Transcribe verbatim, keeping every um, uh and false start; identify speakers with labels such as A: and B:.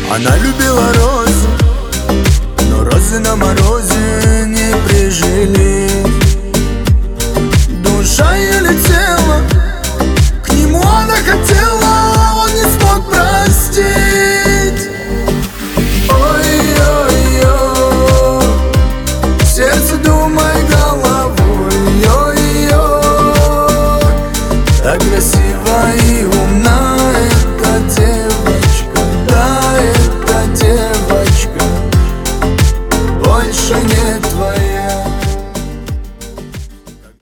A: Она любила розы, но розы на морозе не прижились.